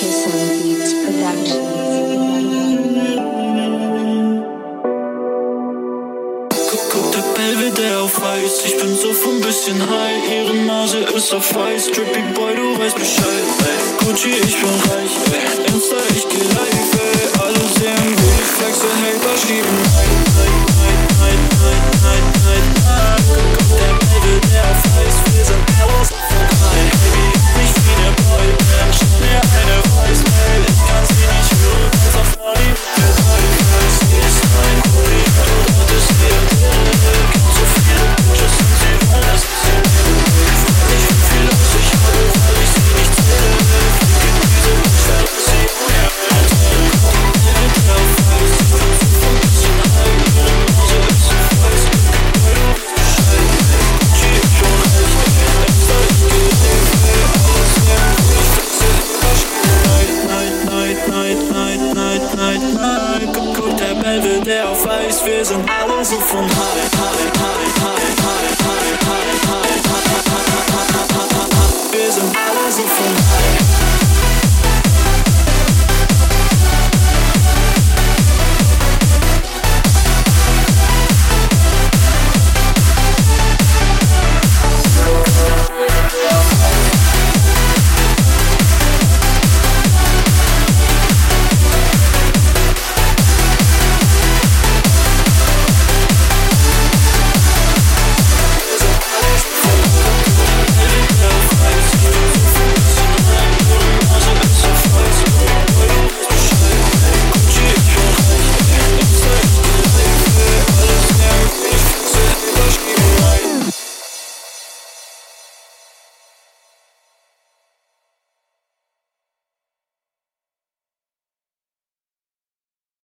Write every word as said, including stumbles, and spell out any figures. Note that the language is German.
Ich bin so von bisschen high, ihre Nase ist auf Eis. Drippy Boy, du weißt Bescheid, ey. Gucci, ich bin reich, ey. Insta, ich geh live, ey. Alle sehen, wie ich flexe, Hater schieben. Nein, nein, nein, nein, nein, nein, nein, nein. Guck, der Baby, der auf Eis, wir sind Arrows von high. Baby, nicht wie der Boy, man, schick mir eine Voicemail. Ich kann sie nicht hören, als auf Party, der Teufel. Sie ist mein Holy, du hattest dir Kind so viele Bitches und sie wollen das nicht sehen. Ich frag mich, wie viel aus ich habe, weil ich sie nicht zähle. Flieg in diese Bitch, weil sie mir erzählen. Der mit der auf Eis, ich bin so von bisschen high. Ihre Nase ist so weiß, weil du weißt Bescheid. Gucci, ich bin reich, Insta, ich geh live, ey. Alle sehen, wie ich flexe, Hater schieben. Night, night, night, night, night, night, night. Guck, guck, der Belvedere, der auf Eis, wir sind alle so von high, high, high, high, high, high, high, high, high, high, high, high, high. Wir sind alle so von high.